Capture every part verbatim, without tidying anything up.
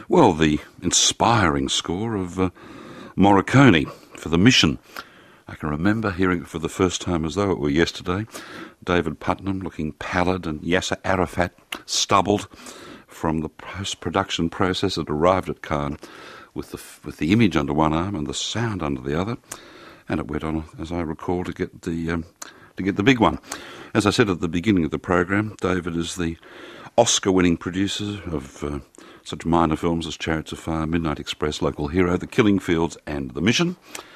Well, the inspiring score of uh, Morricone for The Mission. I can remember hearing it for the first time as though it were yesterday. David Putnam looking pallid and Yasser Arafat stubbled from the post-production process that arrived at Cannes with the, with the image under one arm and the sound under the other. And it went on, as I recall, to get the um, to get the big one. As I said at the beginning of the program, David is the Oscar-winning producer of uh, such minor films as Chariots of Fire, Midnight Express, Local Hero, The Killing Fields and The Mission.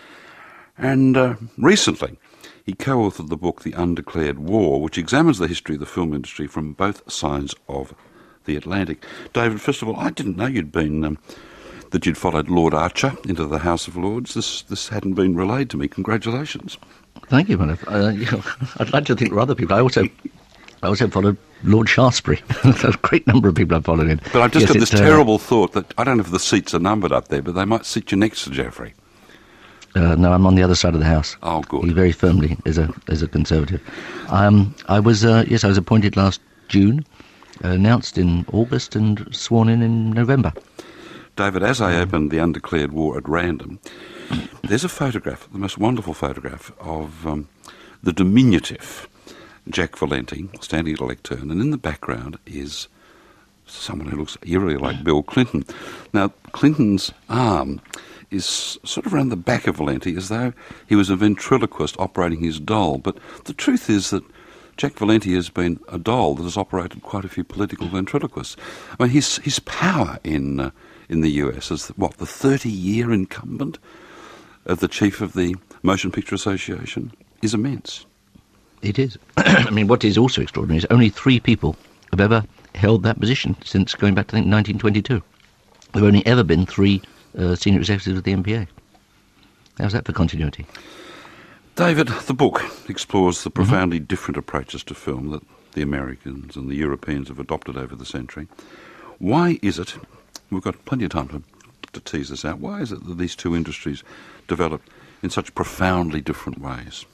And uh, recently, he co-authored the book The Undeclared War, which examines the history of the film industry from both sides of the Atlantic. David, first of all, I didn't know you'd been... Um, that you'd followed Lord Archer into the House of Lords. This this hadn't been relayed to me. Congratulations. Thank you, man. Uh, you know, I'd like to think for other people. I also I also followed Lord Shaftesbury. There's a great number of people I've followed in. But I've just yes, got this uh, terrible thought that, I don't know if the seats are numbered up there, but they might sit you next to Geoffrey. Uh, no, I'm on the other side of the house. Oh, good. He very firmly is a is a Conservative. Um, I was, uh, yes, I was appointed last June, uh, announced in August and sworn in in November. David, as I opened The Undeclared War at random, there's a photograph, the most wonderful photograph, of um, the diminutive Jack Valenti standing at a lectern, and in the background is someone who looks eerily like Bill Clinton. Now, Clinton's arm is sort of around the back of Valenti as though he was a ventriloquist operating his doll, but the truth is that Jack Valenti has been a doll that has operated quite a few political ventriloquists. I mean, his, his power in... Uh, in the U S as, what, the thirty-year incumbent of the chief of the Motion Picture Association is immense. It is. I mean, what is also extraordinary is only three people have ever held that position since going back to, I think, nineteen twenty-two. There have only ever been three uh, senior executives of the M P A. How's that for continuity? David, the book explores the profoundly mm-hmm. different approaches to film that the Americans and the Europeans have adopted over the century. Why is it... We've got plenty of time to, to tease this out. Why is it that these two industries developed in such profoundly different ways?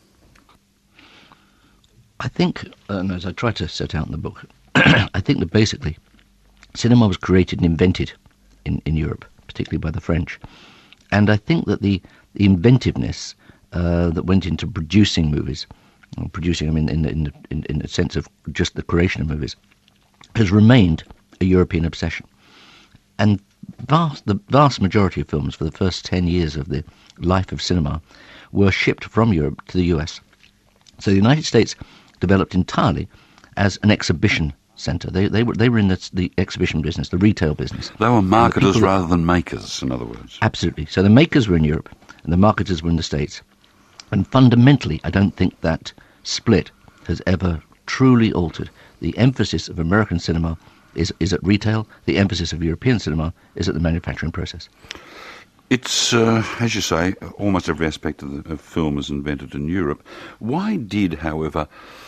I think, and as I try to set out in the book, I think that basically cinema was created and invented in, in Europe, particularly by the French. And I think that the, the inventiveness uh, that went into producing movies, producing them in, in, in, in, in the sense of just the creation of movies, has remained a European obsession. And vast, the vast majority of films for the first ten years of the life of cinema were shipped from Europe to the U S. So the United States developed entirely as an exhibition centre. They, they, were, they were in the, the exhibition business, the retail business. They were marketers the rather than makers, in other words. Absolutely. So the makers were in Europe and the marketers were in the States. And fundamentally, I don't think that split has ever truly altered. The emphasis of American cinema Is, is at retail. The emphasis of European cinema is at the manufacturing process. It's, uh, as you say, almost every aspect of, the, of film is invented in Europe. Why did, however,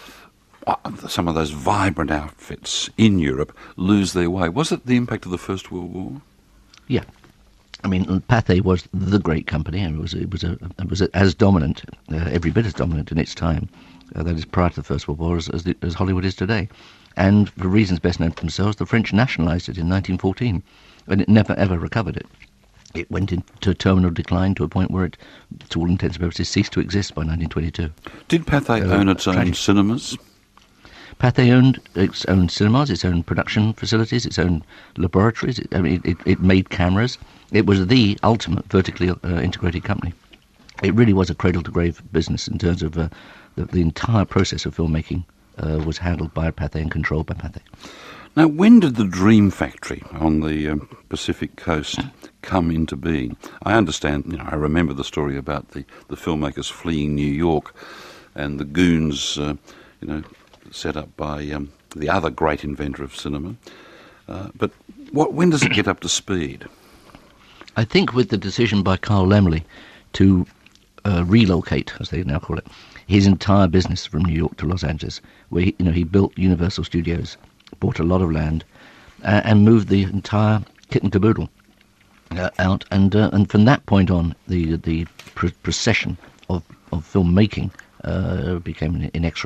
some of those vibrant outfits in Europe lose their way? Was it the impact of the First World War? Yeah. I mean, Pathé was the great company, and it was, it was, a, it was as dominant, uh, every bit as dominant in its time, uh, that is prior to the First World War, as, as, the, as Hollywood is today. And for reasons best known to themselves, the French nationalised it in nineteen fourteen, and it never ever recovered it. It went into terminal decline to a point where it, to all intents and purposes, ceased to exist by nineteen twenty-two. Did Pathé uh, own its tragic. own cinemas? Pathé owned its own cinemas, its own production facilities, its own laboratories. It, I mean, it, it made cameras. It was the ultimate vertically uh, integrated company. It really was a cradle-to-grave business in terms of uh, the, the entire process of filmmaking. Uh, was handled by Pathé and controlled by Pathé. Now, when did the Dream Factory on the um, Pacific coast come into being? I understand, you know, I remember the story about the, the filmmakers fleeing New York and the goons, uh, you know, set up by um, the other great inventor of cinema. Uh, but what, when does it get up to speed? I think with the decision by Carl Laemmle to uh, relocate, as they now call it, his entire business from New York to Los Angeles, where he, you know, he built Universal Studios, bought a lot of land, uh, and moved the entire kit and caboodle uh, out. And uh, and from that point on, the the pr- procession of of filmmaking uh, became inexorable.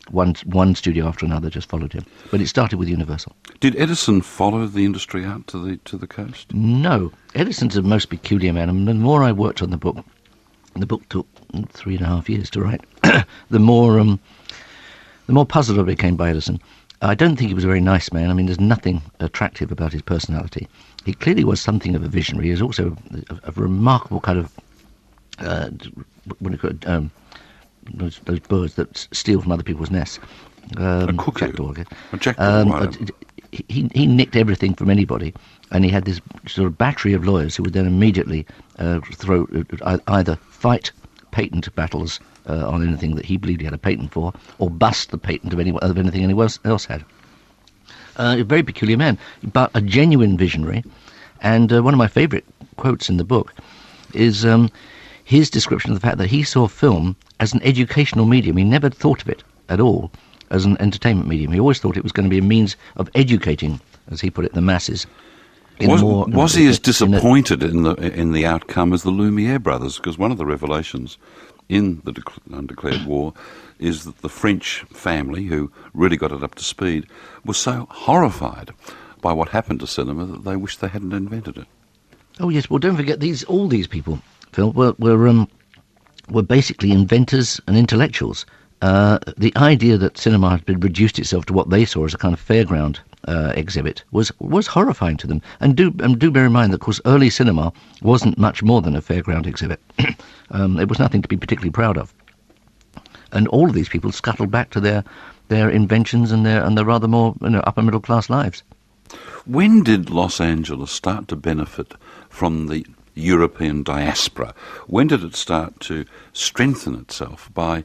one one studio after another just followed him. But it started with Universal. Did Edison follow the industry out to the to the coast? No. Edison's a most peculiar man. I mean, the more I worked on the book, and the book took three and a half years to write, the more um, the more puzzled I became by Edison. I don't think he was a very nice man. I mean, there's nothing attractive about his personality. He clearly was something of a visionary. He was also a, a remarkable kind of, uh, what do you call it, um, those, those birds that steal from other people's nests. Um, a cuckoo. Jackdaw, I guess. A jackdaw, um, right. he, he nicked everything from anybody, and he had this sort of battery of lawyers who would then immediately uh, throw uh, either fight patent battles uh, on anything that he believed he had a patent for, or bust the patent of, any, of anything anyone else, else had. Uh, a very peculiar man, but a genuine visionary. And uh, one of my favourite quotes in the book is um, his description of the fact that he saw film as an educational medium. He never thought of it at all as an entertainment medium. He always thought it was going to be a means of educating, as he put it, the masses. In was more, was in, he as in disappointed in the in the outcome as the Lumiere brothers? Because one of the revelations in the dec- undeclared war is that the French family, who really got it up to speed, was so horrified by what happened to cinema that they wished they hadn't invented it. Oh yes, well don't forget these. All these people, Phil, were were um, were basically inventors and intellectuals. Uh, the idea that cinema had been reduced itself to what they saw as a kind of fairground uh, exhibit was was horrifying to them. And do and do bear in mind that, of course, early cinema wasn't much more than a fairground exhibit. um, it was nothing to be particularly proud of. And all of these people scuttled back to their their inventions and their and their rather more you know, upper middle class lives. When did Los Angeles start to benefit from the European diaspora? When did it start to strengthen itself by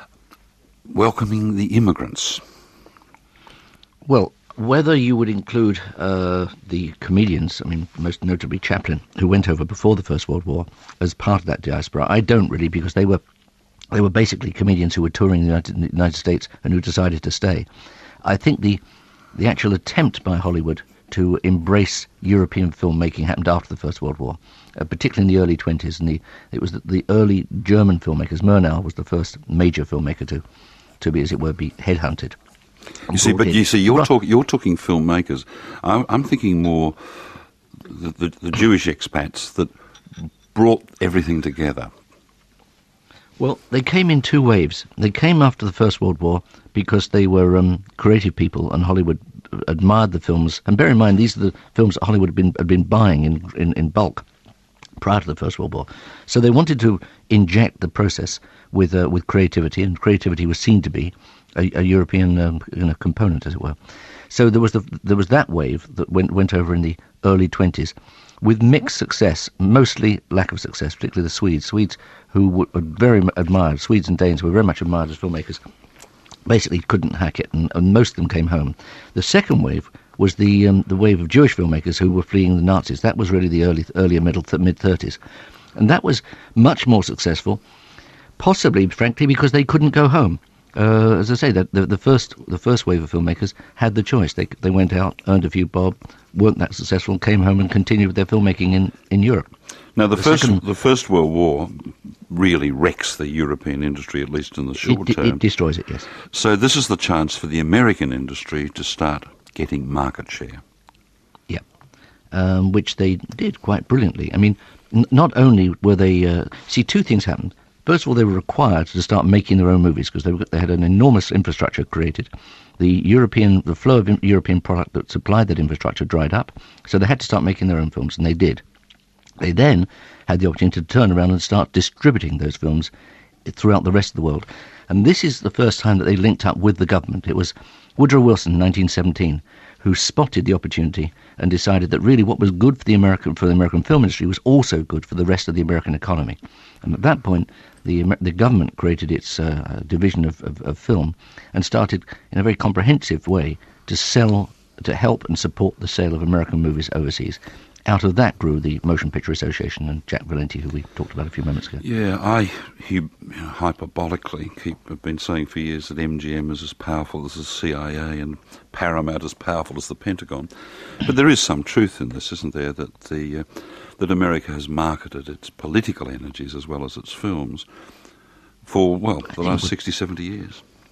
welcoming the immigrants? Well, whether you would include uh, the comedians, I mean, most notably Chaplin, who went over before the First World War, as part of that diaspora, I don't really, because they were they were basically comedians who were touring the United, the United States and who decided to stay. I think the the actual attempt by Hollywood to embrace European filmmaking happened after the First World War, uh, particularly in the early twenties. And the, it was the, the early German filmmakers. Murnau was the first major filmmaker to, to be, as it were, be headhunted. You see, but you see, you're, talk, you're talking filmmakers. I'm, I'm thinking more the, the, the Jewish expats that brought everything together. Well, they came in two waves. They came after the First World War because they were um, creative people, and Hollywood admired the films. And bear in mind, these are the films that Hollywood had been had been buying in, in, in bulk prior to the First World War. So they wanted to inject the process with uh, with creativity, and creativity was seen to be a, a European um, you know, component, as it were. So there was the, there was that wave that went went over in the early twenties, with mixed success, mostly lack of success, particularly the Swedes. Swedes who were very admired, Swedes and Danes were very much admired as filmmakers, basically couldn't hack it, and, and most of them came home. The second wave was the um, the wave of Jewish filmmakers who were fleeing the Nazis. That was really the early, earlier middle, th- mid-thirties. And that was much more successful, possibly, frankly, because they couldn't go home. Uh, as I say, the, the, the first the first wave of filmmakers had the choice. They they went out, earned a few bob, weren't that successful, came home and continued with their filmmaking in, in Europe. Now, the, the first second, the First World War really wrecks the European industry, at least in the short it, term. It destroys it, yes. So this is the chance for the American industry to start getting market share. Yeah, um, which they did quite brilliantly. I mean, n- not only were they... Uh, see, two things happened. First of all, they were required to start making their own movies because they, were, they had an enormous infrastructure created. The European, the flow of European product that supplied that infrastructure dried up, so they had to start making their own films, and they did. They then had the opportunity to turn around and start distributing those films throughout the rest of the world. And this is the first time that they linked up with the government. It was Woodrow Wilson in nineteen seventeen who spotted the opportunity and decided that really what was good for the American for the American film industry was also good for the rest of the American economy. And at that point, the the government created its uh, division of, of, of film and started in a very comprehensive way to sell, to help and support the sale of American movies overseas. Out of that grew the Motion Picture Association and Jack Valenti, who we talked about a few moments ago. Yeah, I you know, hyperbolically keep have been saying for years that M G M is as powerful as the C I A and Paramount as powerful as the Pentagon. But there is some truth in this, isn't there, that the uh, that America has marketed its political energies as well as its films for, well, the last sixty, seventy years.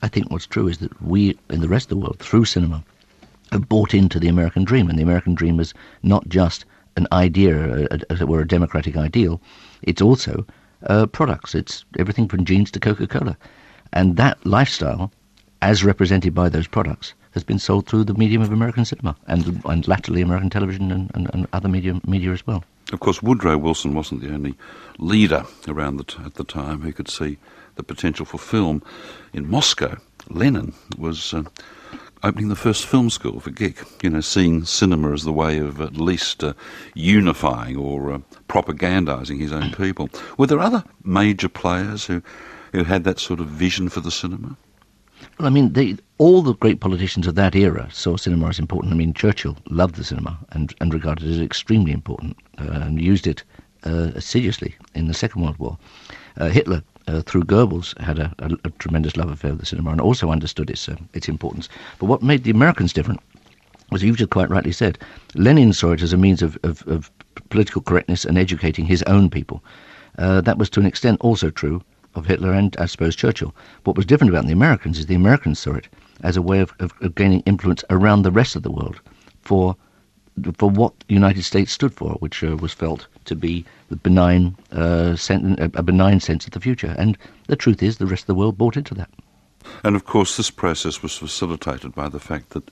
I think what's true is that we, in the rest of the world, through cinema, have bought into the American dream. And the American dream is not just an idea, as it were, a democratic ideal. It's also uh, products. It's everything from jeans to Coca-Cola. And that lifestyle, as represented by those products, has been sold through the medium of American cinema and, and latterly American television and, and, and other media, media as well. Of course, Woodrow Wilson wasn't the only leader around the t- at the time who could see the potential for film. In Moscow, Lenin was uh, opening the first film school for G I C, you know, seeing cinema as the way of at least uh, unifying or uh, propagandising his own people. Were there other major players who, who had that sort of vision for the cinema? Well, I mean, they, all the great politicians of that era saw cinema as important. I mean, Churchill loved the cinema and, and regarded it as extremely important uh, and used it uh, assiduously in the Second World War. Uh, Hitler, uh, through Goebbels, had a, a, a tremendous love affair with the cinema and also understood its, uh, its importance. But what made the Americans different, as you've just quite rightly said, Lenin saw it as a means of, of, of political correctness and educating his own people. Uh, that was to an extent also true of Hitler and, I suppose, Churchill. What was different about the Americans is the Americans saw it as a way of, of, of gaining influence around the rest of the world for for what the United States stood for, which uh, was felt to be the benign, uh, sen- a benign sense of the future. And the truth is, the rest of the world bought into that. And of course, this process was facilitated by the fact that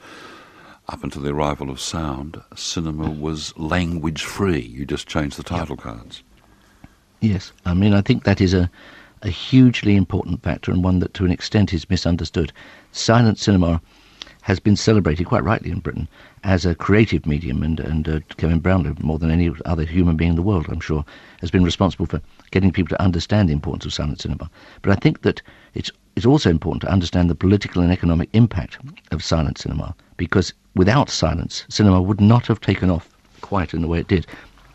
up until the arrival of sound, cinema was language-free. You just changed the title Yep. cards. Yes, I mean, I think that is a a hugely important factor and one that to an extent is misunderstood. Silent cinema has been celebrated quite rightly in Britain as a creative medium, and, and uh, Kevin Brownlow, more than any other human being in the world, I'm sure, has been responsible for getting people to understand the importance of silent cinema. But I think that it's, it's also important to understand the political and economic impact of silent cinema, because without silence, cinema would not have taken off quite in the way it did.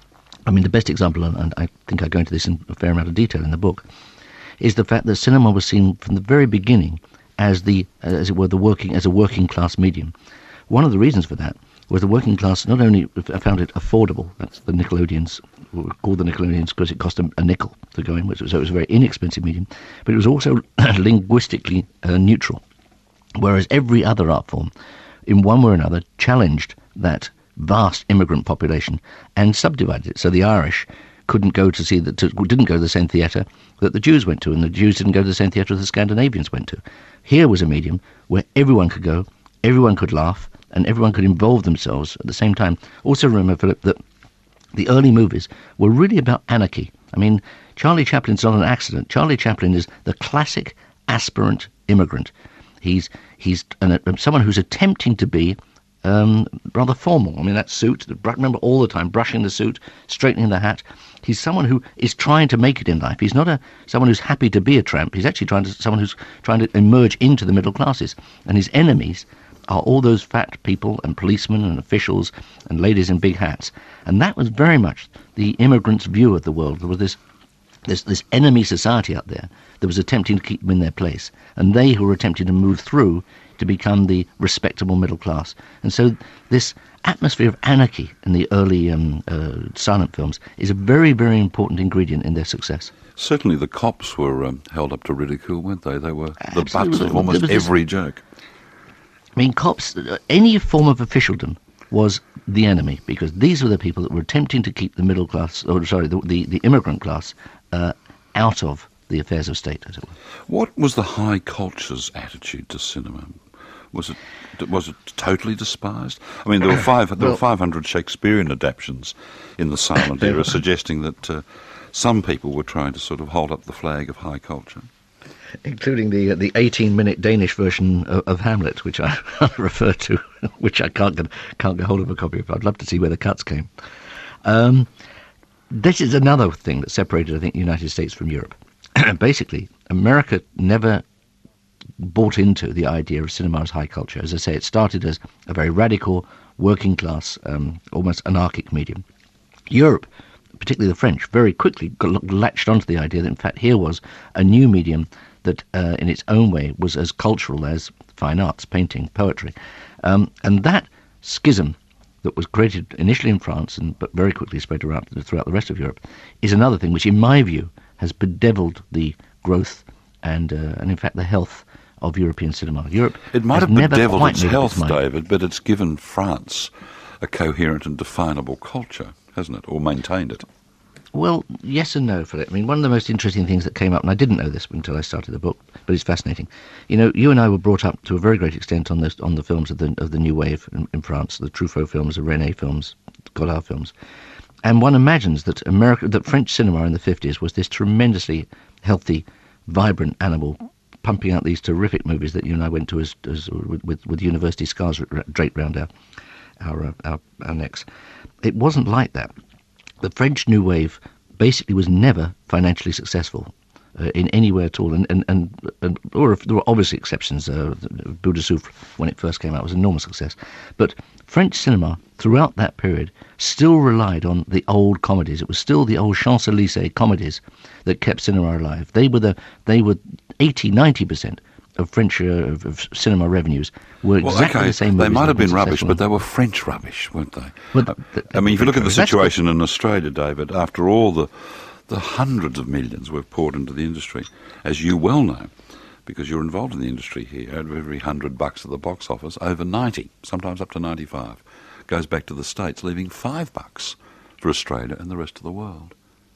I mean, the best example, and I think I go into this in a fair amount of detail in the book, is the fact that cinema was seen from the very beginning as the, as it were, the working as a working class medium. One of the reasons for that was the working class not only found it affordable, that's the Nickelodeons, called the Nickelodeons because it cost a, a nickel to go in, so it was a very inexpensive medium, but it was also linguistically uh, neutral, whereas every other art form, in one way or another, challenged that vast immigrant population and subdivided it. So the Irish couldn't go to see the, to, didn't go to the same theatre that the Jews went to, and the Jews didn't go to the same theatre the Scandinavians went to. Here was a medium where everyone could go, everyone could laugh, and everyone could involve themselves at the same time. Also remember, Philip, that the early movies were really about anarchy. I mean, Charlie Chaplin's not an accident. Charlie Chaplin is the classic aspirant immigrant. He's he's an, uh, someone who's attempting to be um, rather formal. I mean, that suit, remember all the time, brushing the suit, straightening the hat. He's someone who is trying to make it in life. He's not a someone who's happy to be a tramp. He's actually trying to someone who's trying to emerge into the middle classes. And his enemies are all those fat people and policemen and officials and ladies in big hats. And that was very much the immigrants' view of the world. There was this this, this enemy society out there that was attempting to keep them in their place. And they who were attempting to move through to become the respectable middle class. And so this atmosphere of anarchy in the early um, uh, silent films is a very, very important ingredient in their success. Certainly the cops were um, held up to ridicule, weren't they? They were the Absolutely. butts of almost every joke. I mean, cops, any form of officialdom was the enemy, because these were the people that were attempting to keep the middle class, or sorry, the, the, the immigrant class, uh, out of the affairs of state, as it were. What was the high culture's attitude to cinema? Was it was it totally despised? I mean, there were five there well, were five hundred Shakespearean adaptations in the silent era, suggesting that uh, some people were trying to sort of hold up the flag of high culture, including the uh, the eighteen-minute Danish version of, of Hamlet, which I refer to, which I can't get can't get hold of a copy of. I'd love to see where the cuts came. Um, this is another thing that separated, I think, the United States from Europe. Basically, America never bought into the idea of cinema as high culture. As I say, it started as a very radical, working class, um, almost anarchic medium. Europe, particularly the French, very quickly got latched onto the idea that, in fact, here was a new medium that, uh, in its own way, was as cultural as fine arts, painting, poetry. Um, and that schism that was created initially in France, and but very quickly spread around throughout the rest of Europe, is another thing which, in my view, has bedeviled the growth and, uh, and in fact, the health of European cinema. Europe It might has have never bedeviled quite its made up health, mind. David, but it's given France a coherent and definable culture, hasn't it, or maintained it? Well, yes and no, Philip. I mean, one of the most interesting things that came up, and I didn't know this until I started the book, but it's fascinating. You know, you and I were brought up to a very great extent on the on the films of the of the New Wave in, in France, the Truffaut films, the René films, Godard films, and one imagines that America, that French cinema in the fifties was this tremendously healthy, vibrant animal, pumping out these terrific movies that you and I went to as, as with with university scars draped round our our, uh, our our necks. It wasn't like that. The French New Wave basically was never financially successful uh, in any way at all, and and, and, and or if there were obviously exceptions. Uh, Bout de Souffle, when it first came out, was an enormous success. But French cinema throughout that period still relied on the old comedies. It was still the old Champs-Élysées comedies that kept cinema alive. They were the they were eighty, ninety percent of French uh, of, of cinema revenues were Well, exactly okay, the same. they movies might that have been were rubbish, successful. but they were French rubbish, weren't they? Well, I, th- I mean, if you look at the That's the- situation in Australia, David, after all the the hundreds of millions we've poured into the industry, as you well know, because you're involved in the industry here, out of every hundred bucks at the box office, over ninety, sometimes up to ninety-five, goes back to the States, leaving five bucks for Australia and the rest of the world.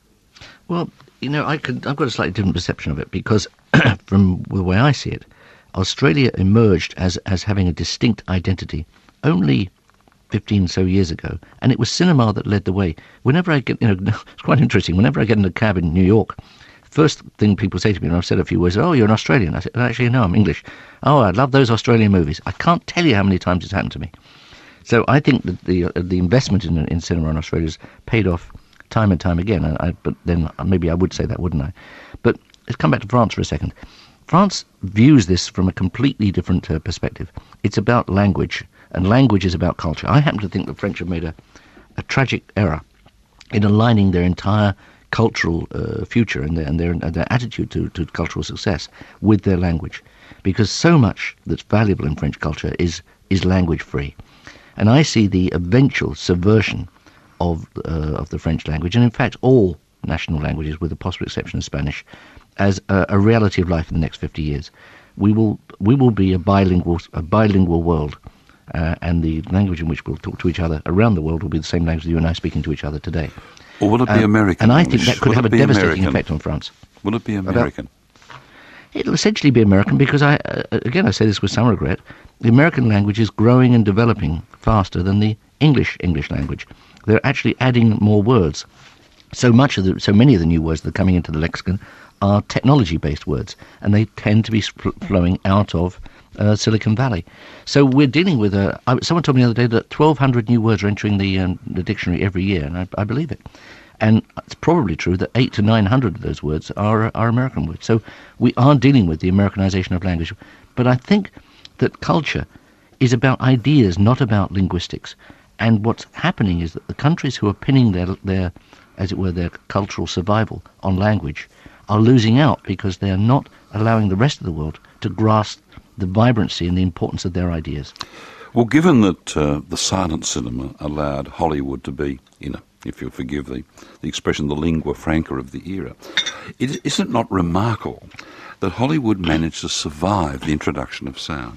Well, you know, I could, I've got a slightly different perception of it because, from the way I see it, Australia emerged as as having a distinct identity only fifteen so years ago, and it was cinema that led the way. Whenever I get, you know, it's quite interesting. Whenever I get in a cab in New York, first thing people say to me, and I've said a few words, "Oh, you're an Australian." I said, "Actually, no, I'm English." "Oh, I love those Australian movies." I can't tell you how many times it's happened to me. So I think that the uh, the investment in in cinema in Australia has paid off time and time again. And I, but then maybe I would say that, wouldn't I? But let's come back to France for a second. France views this from a completely different uh, perspective. It's about language, and language is about culture. I happen to think the French have made a, a tragic error in aligning their entire cultural uh, future and their, and their, and their attitude to, to cultural success with their language, because so much that's valuable in French culture is is language free. And I see the eventual subversion of uh, of the French language, and in fact all national languages, with the possible exception of Spanish, as a, a reality of life in the next fifty years. We will we will be a bilingual a bilingual world, uh, and the language in which we'll talk to each other around the world will be the same language that you and I are speaking to each other today. Or will it be Um, American? And I English? think that could Will have it a be devastating American? effect on France. Will it be American? It'll essentially be American because, I uh, again, I say this with some regret, the American language is growing and developing faster than the English English language. They're actually adding more words. So much of the, so many of the new words that are coming into the lexicon are technology-based words, and they tend to be sp- flowing out of uh, Silicon Valley. So we're dealing with a. I, someone told me the other day that twelve hundred new words are entering the um, the dictionary every year, and I, I believe it. And it's probably true that eight to nine hundred of those words are are American words. So we are dealing with the Americanization of language. But I think that culture is about ideas, not about linguistics. And what's happening is that the countries who are pinning their their, as it were, their cultural survival on language are losing out because they are not allowing the rest of the world to grasp the vibrancy and the importance of their ideas. Well, given that uh, the silent cinema allowed Hollywood to be, you know, if you'll forgive the, the expression, the lingua franca of the era, it, isn't it not remarkable that Hollywood managed to survive the introduction of sound?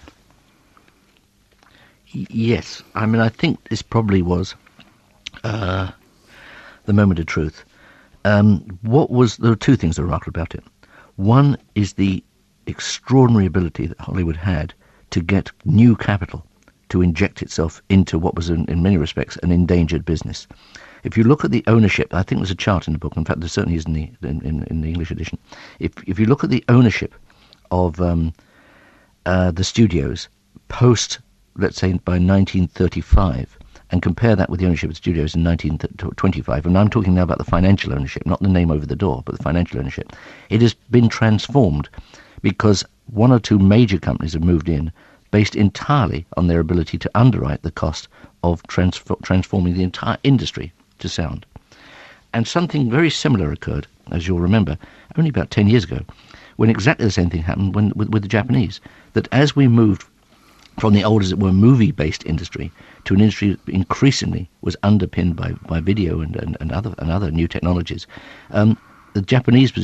Y- yes. I mean, I think this probably was uh, the moment of truth. Um, what was... There are two things that are remarkable about it. One is the extraordinary ability that Hollywood had to get new capital to inject itself into what was, in, in many respects, an endangered business. If you look at the ownership, I think there's a chart in the book, in fact there certainly is in the, in, in, in the English edition. If, if you look at the ownership of um, uh, the studios post, let's say, by nineteen thirty-five, and compare that with the ownership of studios in nineteen twenty-five, and I'm talking now about the financial ownership, not the name over the door, but the financial ownership, it has been transformed because one or two major companies have moved in based entirely on their ability to underwrite the cost of transf- transforming the entire industry to sound. And something very similar occurred, as you'll remember, only about ten years ago, when exactly the same thing happened when, with, with the Japanese, that as we moved from the old, as it were, movie-based industry to an industry that increasingly was underpinned by, by video and, and, and other and other new technologies, um, the Japanese position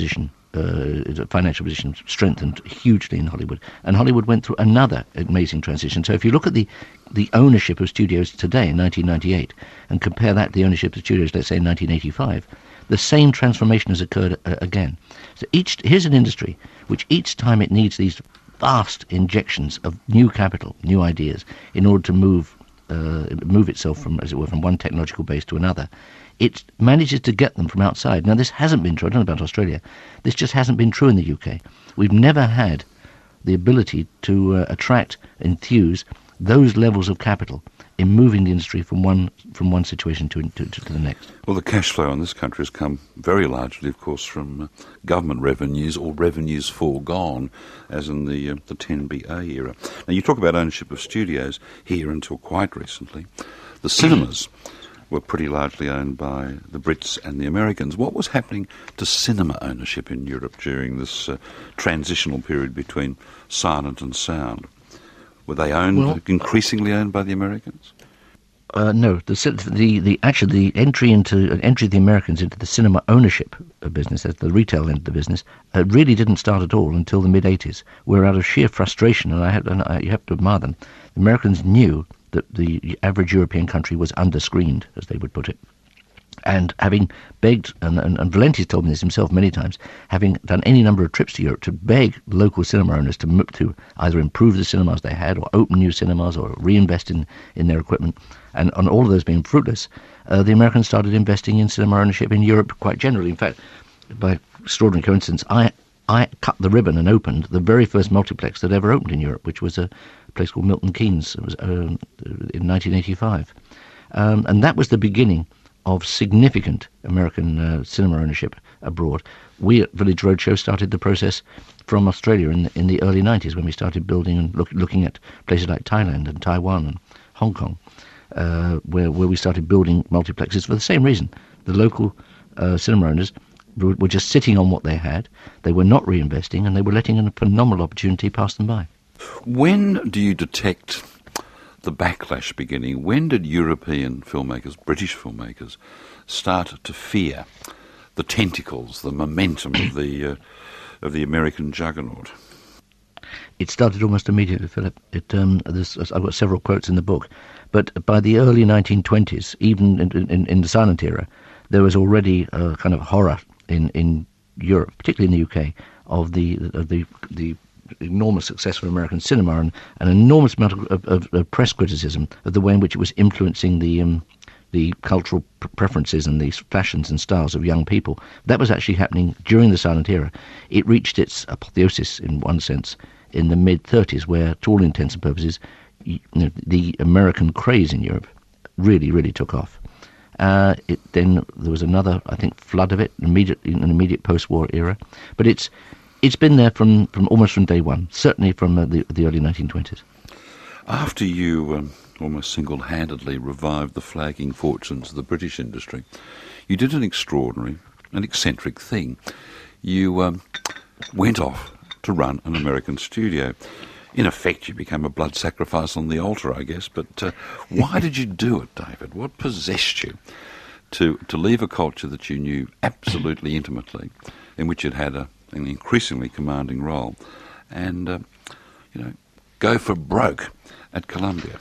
uh, financial position strengthened hugely in Hollywood, and Hollywood went through another amazing transition. So if you look at the the ownership of studios today in nineteen ninety-eight and compare that to the ownership of studios, let's say, in nineteen eighty-five, the same transformation has occurred uh, again. So each here's an industry which each time it needs these vast injections of new capital, new ideas, in order to move uh, move itself from, as it were, from one technological base to another. It manages to get them from outside. Now, this hasn't been true. I don't know about Australia. This just hasn't been true in the U K. We've never had the ability to uh, attract, enthuse those levels of capital in moving the industry from one from one situation to, to, to the next. Well, the cash flow in this country has come very largely, of course, from uh, government revenues or revenues foregone, as in the uh, the ten B A era. Now, you talk about ownership of studios here until quite recently. The cinemas were pretty largely owned by the Brits and the Americans. What was happening to cinema ownership in Europe during this uh, transitional period between silent and sound? Were they owned, well, increasingly owned by the Americans? Uh, no, the, the the actually the entry into uh, entry of the Americans into the cinema ownership business, that's the retail end of the business, uh, really didn't start at all until the mid eighties. Where out of sheer frustration, and I have and I, you have to admire them, the Americans knew that the average European country was under-screened, as they would put it. And having begged, and, and, and Valenti's told me this himself many times, having done any number of trips to Europe to beg local cinema owners to to either improve the cinemas they had or open new cinemas or reinvest in, in their equipment, and on all of those being fruitless, uh, the Americans started investing in cinema ownership in Europe quite generally. In fact, by extraordinary coincidence, I I cut the ribbon and opened the very first multiplex that ever opened in Europe, which was a place called Milton Keynes. It was uh, in nineteen eighty-five. Um, and that was the beginning of significant American uh, cinema ownership abroad. We at Village Roadshow started the process from Australia in, in the early nineties, when we started building and look, looking at places like Thailand and Taiwan and Hong Kong, uh, where, where we started building multiplexes for the same reason. The local uh, cinema owners were just sitting on what they had, they were not reinvesting, and they were letting a phenomenal opportunity pass them by. When do you detect the backlash beginning? When did European filmmakers, British filmmakers, start to fear the tentacles, the momentum of the uh, of the American juggernaut? It started almost immediately, Philip. It, um, I've got several quotes in the book, but by the early nineteen twenties, even in, in, in the silent era, there was already a kind of horror in, in Europe, particularly in the U K, of the of the the enormous success of American cinema and an enormous amount of, of, of press criticism of the way in which it was influencing the um, the cultural p- preferences and the fashions and styles of young people. That was actually happening during the silent era. It reached its apotheosis, in one sense, in the mid-thirties, where, to all intents and purposes, you know, the American craze in Europe really, really took off. Uh, it, then there was another, I think, flood of it, immediate, in an immediate post-war era. But it's it's been there from, from almost from day one, certainly from uh, the, the early nineteen twenties. After you um, almost single-handedly revived the flagging fortunes of the British industry, you did an extraordinary, an eccentric thing. You um, went off to run an American studio. In effect, you became a blood sacrifice on the altar, I guess. But uh, why did you do it, David? What possessed you to to leave a culture that you knew absolutely intimately, in which it had a, an increasingly commanding role, and uh, you know, go for broke at Columbia?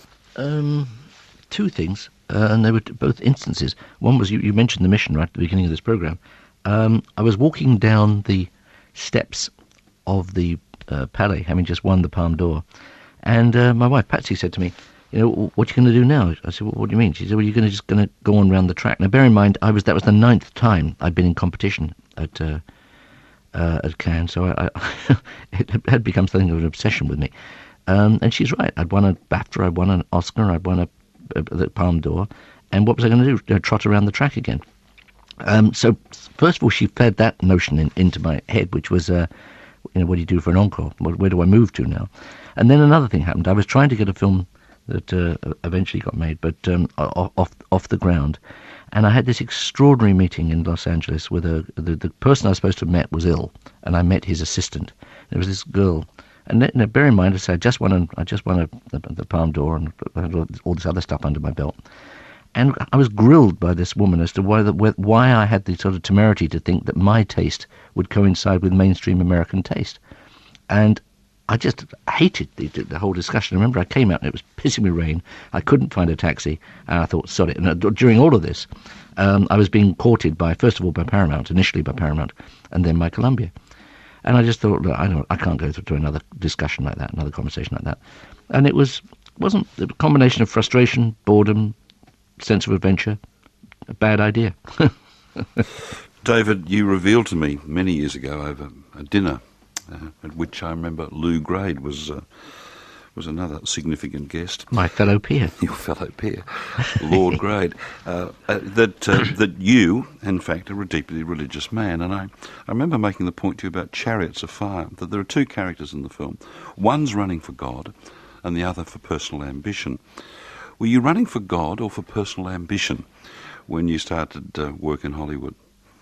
Um, two things, uh, and they were both instances. One was, you, you mentioned the mission right at the beginning of this program. Um, I was walking down the steps of the uh, Palais, having just won the Palme d'Or, and uh, my wife Patsy said to me, "You know, what are you going to do now?" I said, well, "What do you mean?" She said, "Well, you're going to just going to go on around the track." Now, bear in mind, I was that was the ninth time I'd been in competition at uh, uh, at Cannes, so I, I it had become something of an obsession with me. Um, and she's right. I'd won a BAFTA, I'd won an Oscar, I'd won a, a, the Palme d'Or, and what was I going to do? You know, trot around the track again? Um, so first of all, she fed that notion in, into my head, which was, uh, you know, what do you do for an encore? Where, where do I move to now? And then another thing happened. I was trying to get a film that uh, eventually got made, but um, off off the ground. And I had this extraordinary meeting in Los Angeles with a the, the person I was supposed to have met was ill, and I met his assistant. There was this girl. And you know, bear in mind, I said I just won, a, I just won a, the, the Palme d'Or and all this other stuff under my belt. And I was grilled by this woman as to why, the, why I had the sort of temerity to think that my taste would coincide with mainstream American taste. And I just hated the, the whole discussion. I remember I came out and it was pissing with rain. I couldn't find a taxi, and I thought, sod it. And during all of this, um, I was being courted by, first of all, by Paramount, initially by Paramount, and then by Columbia. And I just thought, look, I don't, I can't go through another discussion like that, another conversation like that. And it was wasn't a combination of frustration, boredom, sense of adventure, a bad idea. David, you revealed to me many years ago over a dinner uh, at which I remember Lou Grade was uh, was another significant guest. My fellow peer. Your fellow peer, Lord Grade. Uh, uh, that uh, that you, in fact, are a deeply religious man. And I, I remember making the point to you about Chariots of Fire, that there are two characters in the film. One's running for God and the other for personal ambition. Were you running for God or for personal ambition when you started uh, work in Hollywood?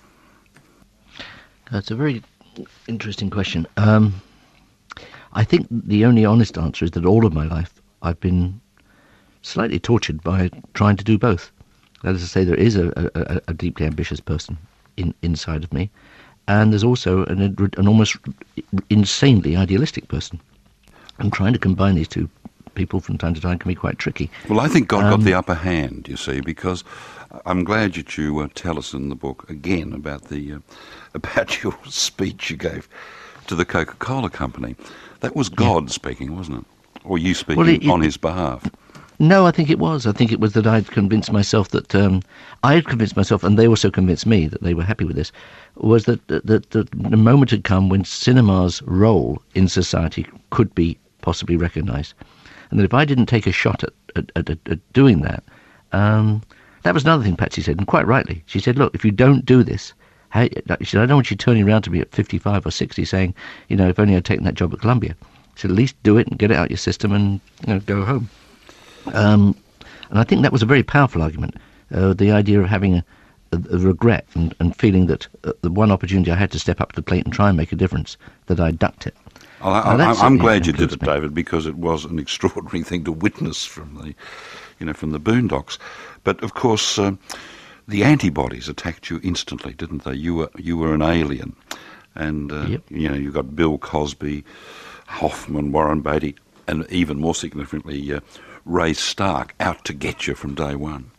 That's a very interesting question. Um, I think the only honest answer is that all of my life I've been slightly tortured by trying to do both. That is to say, there is a, a, a deeply ambitious person in, inside of me, and there's also an, an almost insanely idealistic person. And trying to combine these two people from time to time can be quite tricky. Well, I think God um, got the upper hand, you see, because I'm glad that you uh, tell us in the book again about the uh, about your speech you gave to the Coca-Cola company. That was God yeah. speaking, wasn't it? Or you speaking well, it, it, on his behalf? No, I think it was. I think it was that I'd convinced myself that um, I had convinced myself, and they also convinced me that they were happy with this, was that, that, that, that the moment had come when cinema's role in society could be possibly recognised. And that if I didn't take a shot at, at, at, at doing that, um, that was another thing Patsy said, and quite rightly. She said, look, if you don't do this, how, she said, I don't want you turning around to me at fifty-five or sixty saying, you know, if only I'd taken that job at Columbia. She said, at least do it and get it out your system and, you know, go home. Um, and I think that was a very powerful argument, uh, the idea of having a, a, a regret and, and feeling that uh, the one opportunity I had to step up to the plate and try and make a difference, that I ducked it. Well, I, I, I'm glad you did it, David, because it was an extraordinary thing to witness from the, you know, from the Boondocks. But of course, uh, the antibodies attacked you instantly, didn't they? You were you were an alien, and uh, yep. you know you got Bill Cosby, Hoffman, Warren Beatty, and even more significantly, uh, Ray Stark out to get you from day one.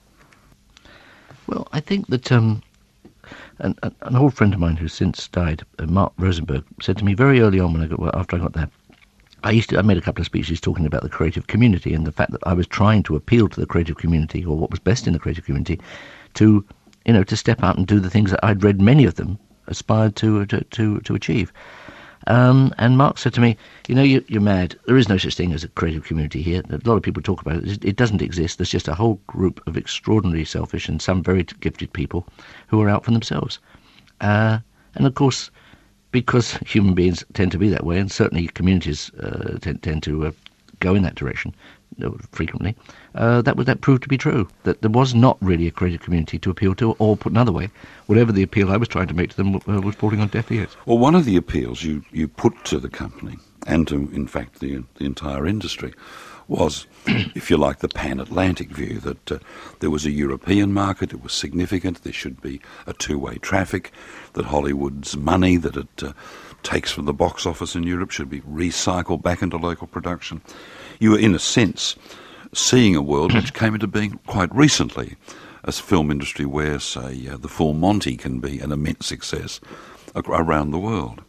Well, I think that. Um An, an old friend of mine who's since died, uh, Mark Rosenberg, said to me very early on when I got well, after I got there, I used to I made a couple of speeches talking about the creative community and the fact that I was trying to appeal to the creative community, or what was best in the creative community, to you know to step out and do the things that I'd read many of them aspired to to to, to achieve. Um, and Mark said to me, you know, you, you're mad. There is no such thing as a creative community here. A lot of people talk about it. It doesn't exist. There's just a whole group of extraordinarily selfish and some very gifted people who are out for themselves. Uh, and of course, because human beings tend to be that way, and certainly communities uh, tend, tend to uh, go in that direction uh, frequently, uh, that was that proved to be true. That there was not really a creative community to appeal to, or put another way, whatever the appeal I was trying to make to them uh, was falling on deaf ears. Well, one of the appeals you, you put to the company, and to, in fact, the, the entire industry, was, if you like, the pan-Atlantic view, that uh, there was a European market, it was significant, there should be a two-way traffic, that Hollywood's money that it uh, takes from the box office in Europe should be recycled back into local production. You were, in a sense, seeing a world which came into being quite recently, a film industry where, say, uh, the Full Monty can be an immense success around the world.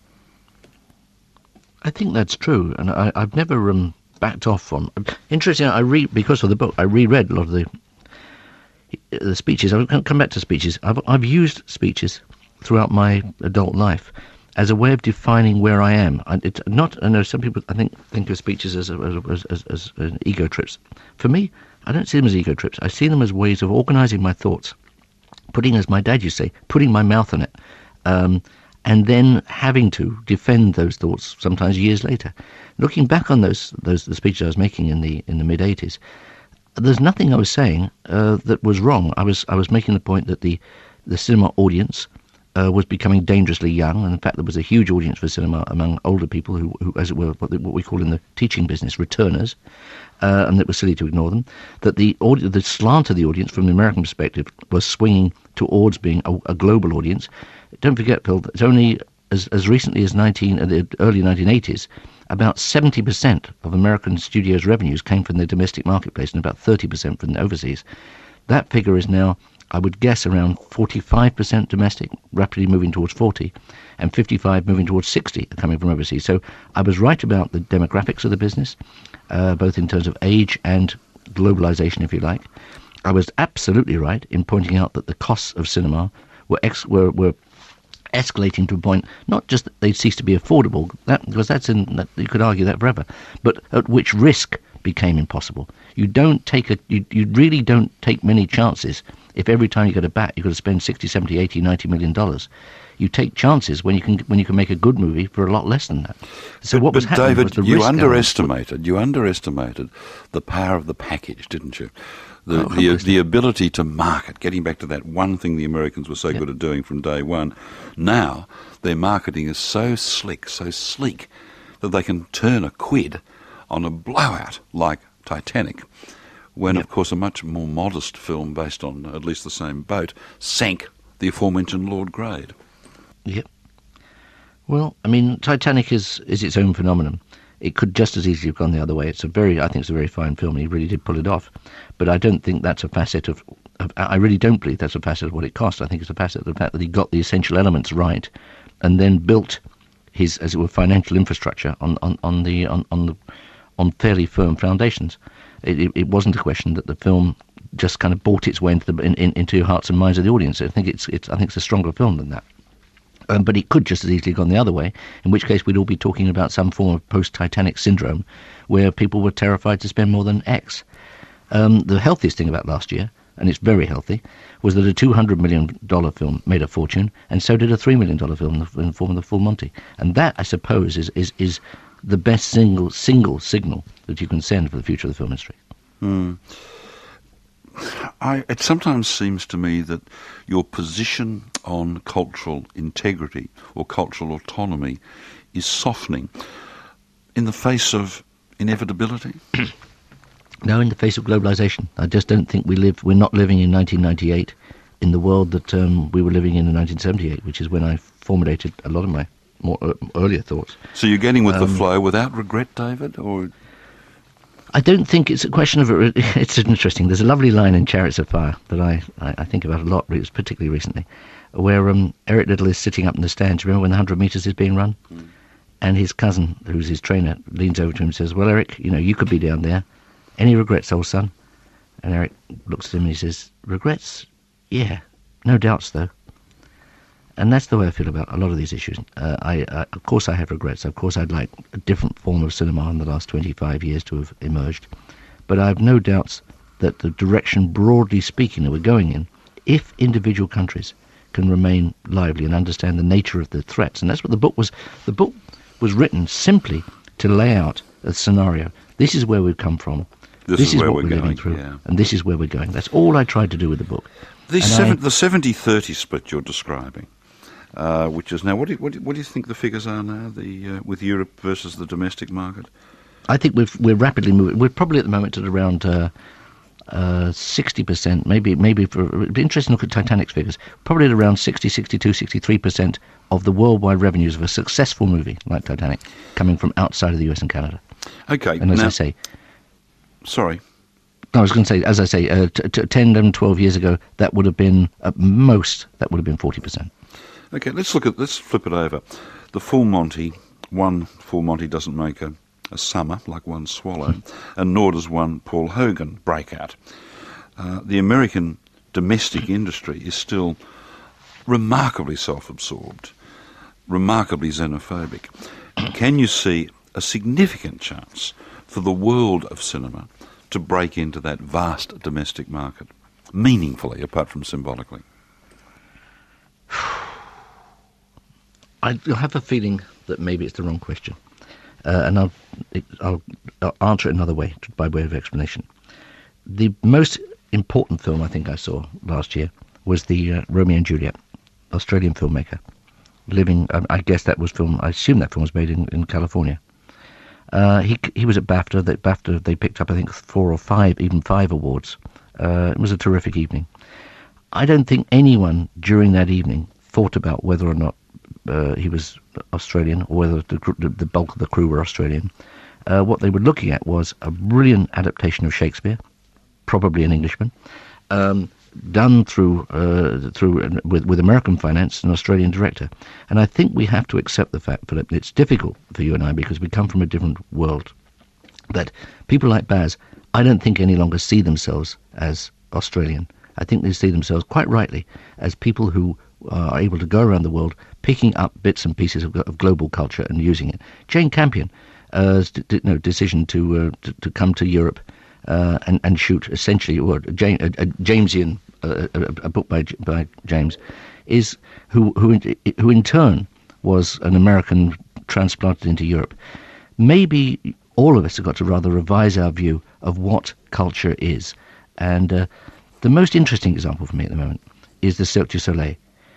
I think that's true, and I, I've never um, backed off from. Interesting, I read because of the book. I reread a lot of the the speeches. I'll come back to speeches. I've I've used speeches throughout my adult life as a way of defining where I am. I, it's not. I know some people I think think of speeches as as as, as, as, as ego trips. For me, I don't see them as ego trips. I see them as ways of organising my thoughts, putting, as my dad used to say, putting my mouth on it. Um, and then having to defend those thoughts sometimes years later. Looking back on those those the speeches I was making in the in the mid eighties, there's nothing I was saying uh, that was wrong. I was I was making the point that the the cinema audience uh, was becoming dangerously young, and in fact there was a huge audience for cinema among older people who, who as it were, what, what we call in the teaching business, returners, uh, and it was silly to ignore them, that the, audi- the slant of the audience from the American perspective was swinging towards being a, a global audience. Don't forget, Phil, it's only as, as recently as nineteen, uh, the early nineteen eighties, about seventy percent of American studios' revenues came from the domestic marketplace and about thirty percent from the overseas. That figure is now, I would guess, around forty-five percent domestic, rapidly moving towards forty, and fifty-five moving towards sixty coming from overseas. So I was right about the demographics of the business, uh, both in terms of age and globalization, if you like. I was absolutely right in pointing out that the costs of cinema were ex- were, were escalating to a point, not just that they'd cease to be affordable, that, because that's in, that, you could argue that forever, but at which risk became impossible. You don't take a, you, you really don't take many chances if every time you get a bat you've got to spend sixty, seventy, eighty, ninety million dollars. You take chances when you can when you can make a good movie for a lot less than that. So but, what was but happening David, was the you risk underestimated you underestimated the power of the package, didn't you? The, Oh, the, the ability to market, getting back to that one thing the Americans were so Yep. good at doing from day one. Now their marketing is so slick, so sleek, that they can turn a quid on a blowout like Titanic, when, Yep. of course, a much more modest film based on at least the same boat sank the aforementioned Lord Grade. Yep. Well, I mean, Titanic is, is its own phenomenon. It could just as easily have gone the other way. It's a very, I think it's a very fine film, and he really did pull it off. But I don't think that's a facet of, of I really don't believe that's a facet of what it cost. I think it's a facet of the fact that he got the essential elements right, and then built his, as it were, financial infrastructure on, on, on the on, on the on fairly firm foundations. It, it, it wasn't a question that the film just kind of bought its way into the in, in, into hearts and minds of the audience. I think it's it's I think it's a stronger film than that. Um, but it could just as easily have gone the other way, in which case we'd all be talking about some form of post-Titanic syndrome where people were terrified to spend more than X. Um, the healthiest thing about last year, and it's very healthy, was that a two hundred million dollars film made a fortune, and so did a three million dollars film in the, in the form of The Full Monty. And that, I suppose, is, is, is the best single single signal that you can send for the future of the film industry. Mm. I, it sometimes seems to me that your position on cultural integrity or cultural autonomy is softening in the face of inevitability. No, in the face of globalization. I just don't think we live, we're not living in nineteen ninety-eight in the world that um, we were living in in nineteen seventy-eight, which is when I formulated a lot of my more uh, earlier thoughts. So you're getting with Um, the flow without regret, David? Or I don't think it's a question of it. It's interesting. There's a lovely line in Chariots of Fire that I, I, I think about a lot, particularly recently, where um, Eric Liddell is sitting up in the stands. Remember when the one hundred metres is being run? Mm. And his cousin, who's his trainer, leans over to him and says, well, Eric, you know, you could be down there. Any regrets, old son? And Eric looks at him and he says, regrets? Yeah, no doubts, though. And that's the way I feel about a lot of these issues. Uh, I, uh, of course I have regrets. Of course I'd like a different form of cinema in the last twenty-five years to have emerged. But I have no doubts that the direction, broadly speaking, that we're going in, if individual countries can remain lively and understand the nature of the threats, and that's what the book was. The book was written simply to lay out a scenario. This is where we've come from. This, this is, is where what we're, we're going, living through, yeah. and this is where we're going. That's all I tried to do with the book. The, And seven, I- the seventy thirty split you're describing, uh, which is now, what do, you, what, do, you- what do you think the figures are now, the uh, with Europe versus the domestic market? I think we've, we're rapidly moving. We're probably at the moment at around uh, uh, sixty percent, maybe, maybe for, it'd be interesting to look at Titanic's figures, probably at around sixty, sixty-two, sixty-three percent of the worldwide revenues of a successful movie like Titanic coming from outside of the U S and Canada. Okay, And as now, I say, sorry. I was going to say, as I say, uh, t- t- ten, eleven, twelve years ago, that would have been, at most, that would have been forty percent. Okay, let's look at, let's flip it over. The Full Monty, one Full Monty doesn't make a, a summer like one swallow, and nor does one Paul Hogan break out. Uh, the American domestic industry is still remarkably self-absorbed, remarkably xenophobic. Can you see a significant chance for the world of cinema to break into that vast domestic market, meaningfully, apart from symbolically? I have a feeling that maybe it's the wrong question, uh, and I'll, I'll, I'll answer it another way, by way of explanation. The most important film I think I saw last year was the uh, Romeo and Juliet, Australian filmmaker, living. Um, I guess that was film. I assume that film was made in, in California. Uh, he he was at BAFTA. That BAFTA they picked up I think four or five, even five awards. Uh, it was a terrific evening. I don't think anyone during that evening thought about whether or not uh, he was Australian or whether the, the bulk of the crew were Australian. Uh, what they were looking at was a brilliant adaptation of Shakespeare, probably an Englishman, um, done through uh, through uh, with, with American finance, an Australian director. And I think we have to accept the fact, Philip, it's difficult for you and I because we come from a different world, that people like Baz, I don't think any longer see themselves as Australian. I think they see themselves, quite rightly, as people who are able to go around the world picking up bits and pieces of, of global culture and using it. Jane Campion, uh, d- d- no, decision to, uh, to to come to Europe uh, and, and shoot essentially what a, a, a Jamesian, uh, a, a book by by James, is who who in, who in turn was an American transplanted into Europe. Maybe all of us have got to rather revise our view of what culture is, and uh, the most interesting example for me at the moment is the Cirque du Soleil,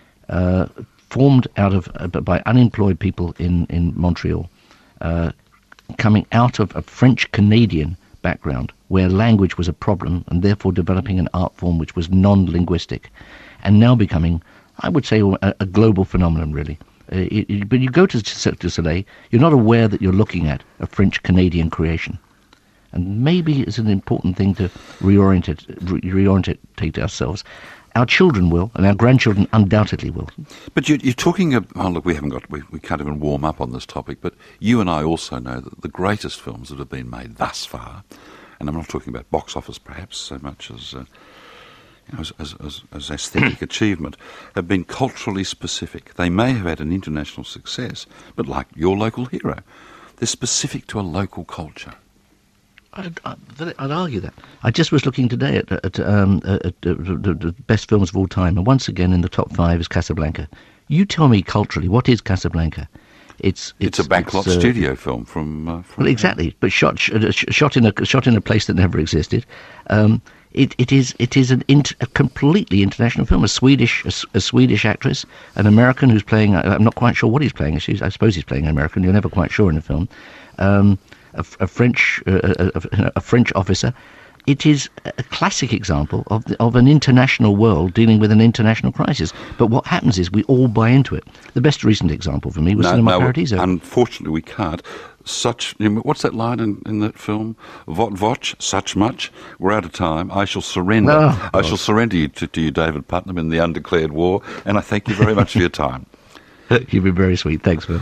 uh, formed out of uh, by unemployed people in in Montreal, uh, coming out of a French-Canadian background where language was a problem, and therefore developing an art form which was non-linguistic, and now becoming, I would say, a, a global phenomenon, really. Uh, it, it, but you go to Cirque du Soleil, you're not aware that you're looking at a French-Canadian creation. And maybe it's an important thing to reorientate, re- reorientate ourselves. Our children will, and our grandchildren undoubtedly will. But you, you're talking about, oh, look, we haven't got, we, we can't even warm up on this topic, but you and I also know that the greatest films that have been made thus far, and I'm not talking about box office perhaps so much as, uh, you know, as, as, as, as aesthetic achievement, have been culturally specific. They may have had an international success, but like Your Local Hero, they're specific to a local culture. I'd, I'd, I'd argue that. I just was looking today at, at, um, at, at the, the best films of all time, and once again in the top five is Casablanca. You tell me culturally, what is Casablanca? It's it's, it's a backlot it's, uh, studio film from, uh, from. Well, exactly, but shot shot in a shot in a place that never existed. Um, it it is it is an int, a completely international film. A Swedish a, a Swedish actress, an American who's playing. I'm not quite sure what he's playing. I suppose he's playing an American. You're never quite sure in the film. Um, A, a French uh, a, a French officer. It is a classic example of the, of an international world dealing with an international crisis. But what happens is we all buy into it. The best recent example for me was no, Cinema no, Paradiso. Unfortunately, we can't. Such you know, what's that line in, in that film? Vot voch, such much. We're out of time. I shall surrender. Oh, I shall surrender you to, to you, David Putnam, in the undeclared war. And I thank you very much for your time. You've been very sweet. Thanks, Phil.